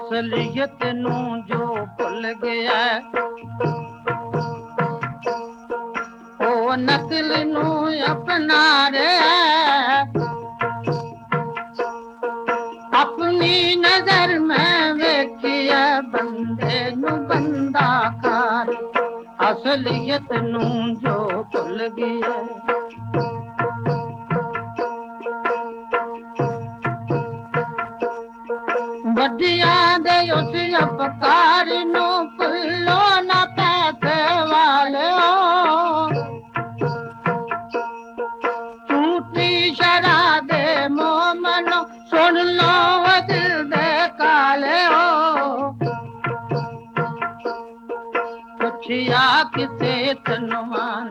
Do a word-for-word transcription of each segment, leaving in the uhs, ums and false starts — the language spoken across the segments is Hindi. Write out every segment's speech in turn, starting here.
असलियत नू जो भुल गया ओ नकल नू अपना रे अपनी नजर में वेखिया बंदे नू बंदा कार असलियत नू जो भुल गया वडिया दे उस अपकार नू भुलो ना पैसे वाले झूठी शराब दे मोमनो सुन लो दिल दे काले हो पुछिया किसे तनवान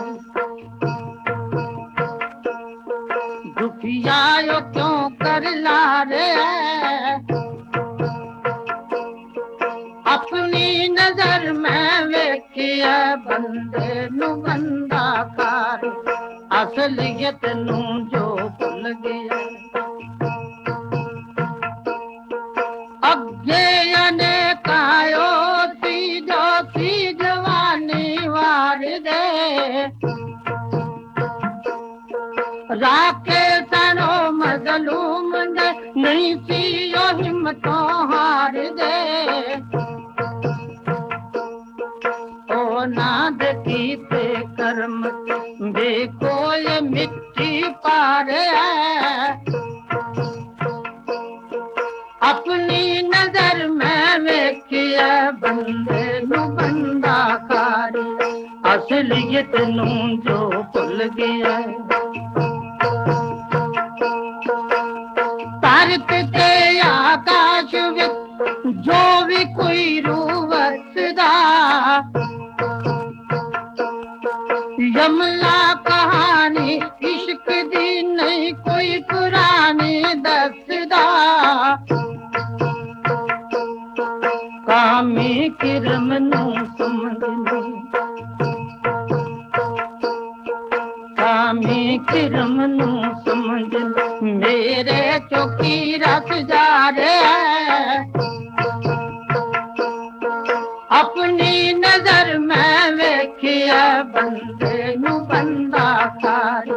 दुखिया यो क्यों कर ला रे अपनी नजर में वेखिया बंदे नू बंदा कार असलियत नू जो भुल गया अगे अने कायो सी जो सी जवानी वार दे राके सनो मजलूम दे नहीं सी यो हिम्मतों हार दे ओ नाद कीते कर्म देखो ये मिट्टी पार है अपनी नजर में वेखिया बंदे नू बंदा कार असलियत नू जो भुल गया तारक ते आकाश विच जो भी कोई रूह वसदा यमला कहानी इश्क दी नहीं कोई पुरानी दसदा कामी किरम नू समझनी कामी किरम नू समझ मेरे चौकी रस जा रे अपनी नजर में वेखिया बंदे नू बंदा कार